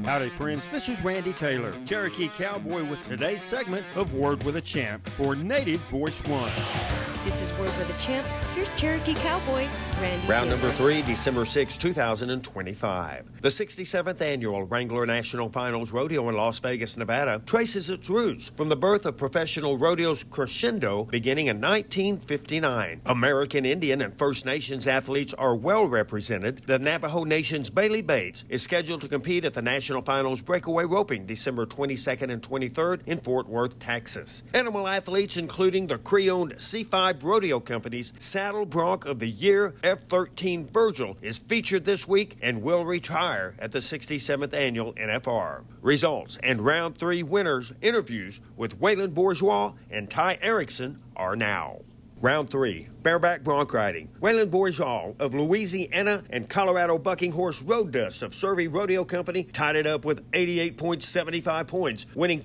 Howdy, friends. This is Randy Taylor, Cherokee Cowboy, with today's segment of Word with a Champ for Native Voice One. This is Word with a Champ. Here's Cherokee Cowboy, Randy Round Taylor. number 3, December 6, 2025. The 67th Annual Wrangler National Finals Rodeo in Las Vegas, Nevada, traces its roots from the birth of professional rodeo's crescendo beginning in 1959. American Indian and First Nations athletes are well represented. The Navajo Nation's Bailey Bates is scheduled to compete at the National Finals Breakaway Roping December 22nd and 23rd in Fort Worth, Texas. Animal athletes, including the Cree-owned C5 Rodeo Company's Saddle Bronc of the Year, F13 Virgil, is featured this week and will retire at the 67th Annual NFR. Results and Round 3 winners' interviews with Waylon Bourgeois and Ty Erickson are now. Round 3, bareback bronc riding. Waylon Bourgeois of Louisiana and Colorado Bucking Horse Road Dust of Survey Rodeo Company tied it up with 88.75 points, winning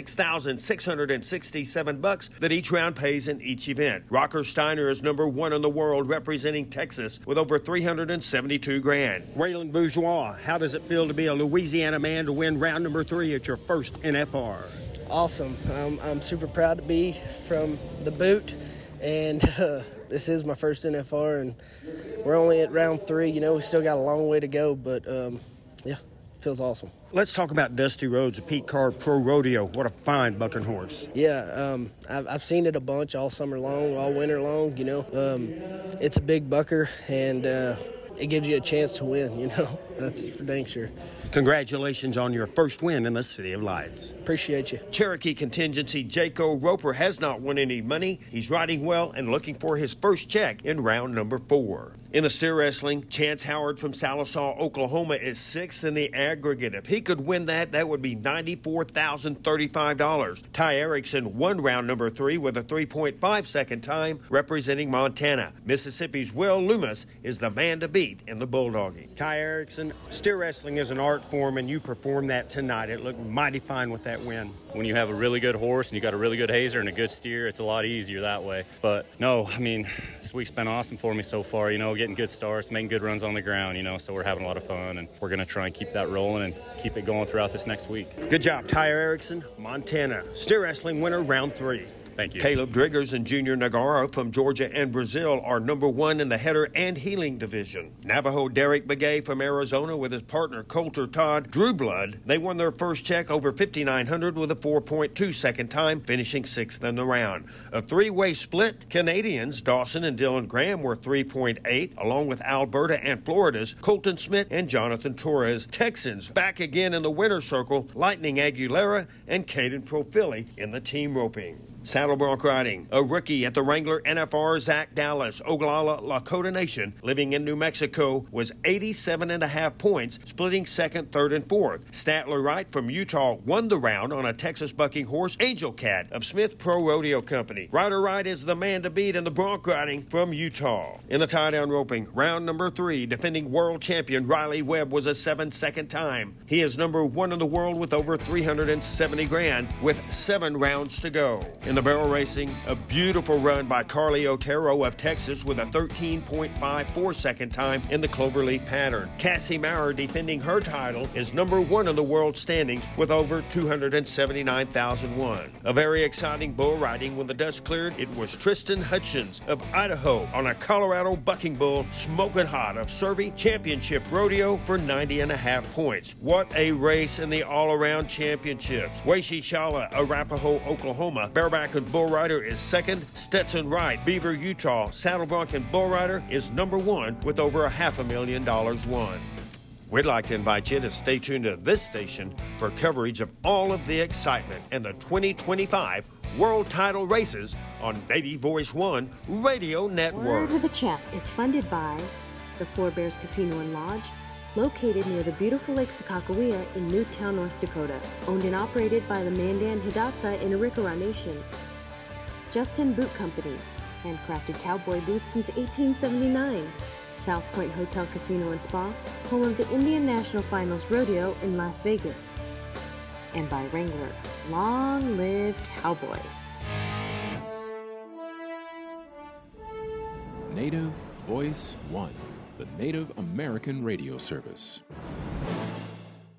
$36,667 that each round pays in each event. Rocker Steiner is number 1 in the world, representing Texas with over $372,000. Waylon Bourgeois, how does it feel to be a Louisiana man to win round number 3 at your first NFR? Awesome. I'm super proud to be from the boot. And this is my first NFR, and we're only at round 3. You know, we still got a long way to go, but, yeah, feels awesome. Let's talk about Dusty Rhodes, a Pete Card Pro Rodeo. What a fine bucking horse. Yeah, I've seen it a bunch all summer long, all winter long, you know. It's a big bucker, and it gives you a chance to win, you know. That's for dang sure. Congratulations on your first win in the City of Lights. Appreciate you. Cherokee contingency Jaco Roper has not won any money. He's riding well and looking for his first check in round number 4. In the steer wrestling, Chance Howard from Sallisaw, Oklahoma is 6th in the aggregate. If he could win that would be $94,035. Ty Erickson won round number 3 with a 3.5 second time, representing Montana. Mississippi's Will Loomis is the man to beat in the bulldogging. Ty Erickson, steer wrestling is an art form, and you performed that tonight. It looked mighty fine with that win. When you have a really good horse and you got a really good hazer and a good steer, it's a lot easier that way. But no, I mean, this week's been awesome for me so far, you know, getting good starts, making good runs on the ground, you know, so we're having a lot of fun, and we're going to try and keep that rolling and keep it going throughout this next week. Good job, Ty Erickson, Montana. Steer wrestling winner, round 3. Thank you. Caleb Driggers and Junior Nagara from Georgia and Brazil are number 1 in the header and heeling division. Navajo Derek Begay from Arizona with his partner Coulter Todd Drew Blood. They won their first check over 5,900 with a 4.2 second time, finishing 6th in the round. A 3-way split. Canadians Dawson and Dylan Graham were 3.8, along with Alberta and Florida's Colton Smith and Jonathan Torres. Texans back again in the winner's circle. Lightning Aguilera and Caden Profili in the team roping. Saddle bronc riding. A rookie at the Wrangler NFR, Zach Dallas, Oglala Lakota Nation, living in New Mexico, was 87.5 points, splitting 2nd, 3rd, and 4th. Statler Wright from Utah won the round on a Texas bucking horse, Angel Cat of Smith Pro Rodeo Company. Ryder Wright is the man to beat in the bronc riding from Utah. In the tie-down roping, round number 3, defending world champion Riley Webb was a 7-second time. He is number 1 in the world with over $370,000 with 7 rounds to go. In the barrel racing, a beautiful run by Carly Otero of Texas with a 13.54 second time in the cloverleaf pattern. Cassie Maurer, defending her title, is number 1 in the world standings with over 279,001. A very exciting bull riding. When the dust cleared, it was Tristan Hutchins of Idaho on a Colorado bucking bull, smoking hot of Survey Championship Rodeo for 90.5 points. What a race in the all-around championships. Weishi Shala, Arapahoe, Oklahoma, bareback and bull rider is 2nd. Stetson Wright, Beaver, Utah, saddle bronc and bull rider is number 1 with over $500,000 won. We'd like to invite you to stay tuned to this station for coverage of all of the excitement in the 2025 World Title Races on Native Voice One Radio Network. Word with a Champ is funded by the Four Bears Casino and Lodge, located near the beautiful Lake Sakakawea in Newtown, North Dakota. Owned and operated by the Mandan Hidatsa in Arikara Nation. Justin Boot Company, handcrafted cowboy boots since 1879. South Point Hotel Casino and Spa, home of the Indian National Finals Rodeo in Las Vegas. And by Wrangler, long live cowboys. Native Voice One, the Native American radio service.